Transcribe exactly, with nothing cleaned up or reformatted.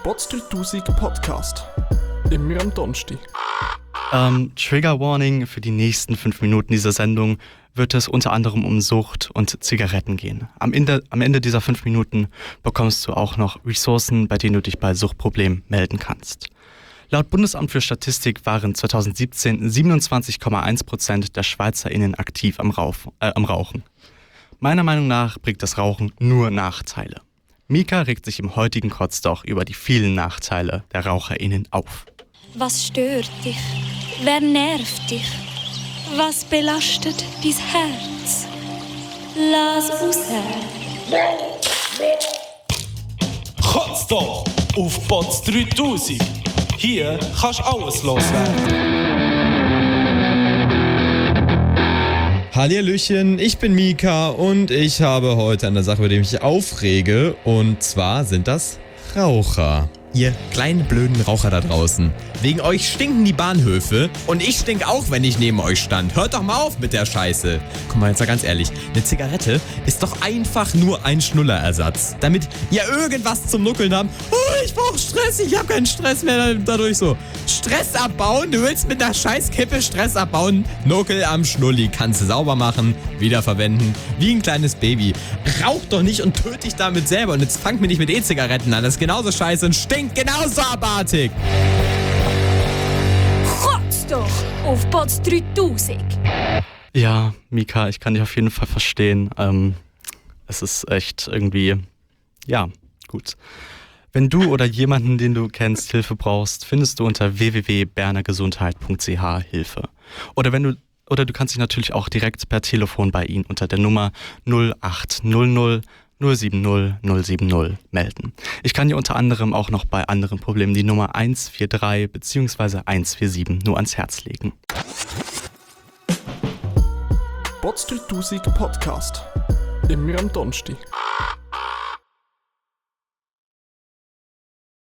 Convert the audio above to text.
Bots dreitausend Podcast. Immer am Donnerstag. Ähm, Trigger Warning: Für die nächsten fünf Minuten dieser Sendung wird es unter anderem um Sucht und Zigaretten gehen. Am Ende, am Ende dieser fünf Minuten bekommst du auch noch Ressourcen, bei denen du dich bei Suchtproblemen melden kannst. Laut Bundesamt für Statistik waren zweitausendsiebzehn siebenundzwanzig Komma eins Prozent der SchweizerInnen aktiv am, Rauf, äh, am Rauchen. Meiner Meinung nach bringt das Rauchen nur Nachteile. Mika regt sich im heutigen Kotzdoch über die vielen Nachteile der RaucherInnen auf. Was stört dich? Wer nervt dich? Was belastet dein Herz? Lass raus. Kotz doch auf Bots dreitausend. Hier kannst du alles loswerden. Hallihallöchen, ich bin Mika und ich habe heute eine Sache, über die ich mich aufrege. Und zwar sind das Raucher. Ihr kleinen blöden Raucher da draußen. Wegen euch stinken die Bahnhöfe und ich stink auch, wenn ich neben euch stand. Hört doch mal auf mit der Scheiße. Guck mal, jetzt mal ganz ehrlich, eine Zigarette ist doch einfach nur ein Schnullerersatz. Damit ihr irgendwas zum Nuckeln habt. Oh, ich brauch Stress, ich hab keinen Stress mehr dadurch so. Stress abbauen? Du willst mit der Scheißkippe Stress abbauen? Nuckel am Schnulli. Kannst du sauber machen, wiederverwenden, wie ein kleines Baby. Rauch doch nicht und töte dich damit selber. Und jetzt fangt mir nicht mit E-Zigaretten an. Das ist genauso scheiße und stinkt genauso abartig. Kotz doch auf Bots dreitausend. Ja, Mika, ich kann dich auf jeden Fall verstehen. Ähm, es ist echt irgendwie, ja, gut. Wenn du oder jemanden, den du kennst, Hilfe brauchst, findest du unter w w w punkt bernergesundheit punkt c h Hilfe. Oder wenn du oder du kannst dich natürlich auch direkt per Telefon bei ihnen unter der Nummer null acht null null null sieben null null sieben null melden. Ich kann dir unter anderem auch noch bei anderen Problemen die Nummer eins vier drei bzw. eins vier sieben nur ans Herz legen. Bots dreitausend Podcast. Immer am Donnerstag.